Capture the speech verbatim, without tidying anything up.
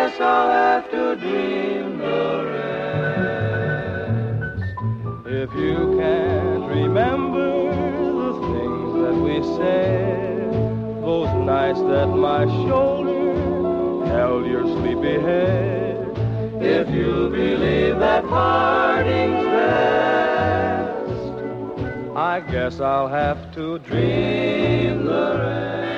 guess I'll have to dream the rest. If you can't remember the things that we said, those nights that my shoulder held your sleepy head, if you believe that parting's best, I guess I'll have to dream the rest.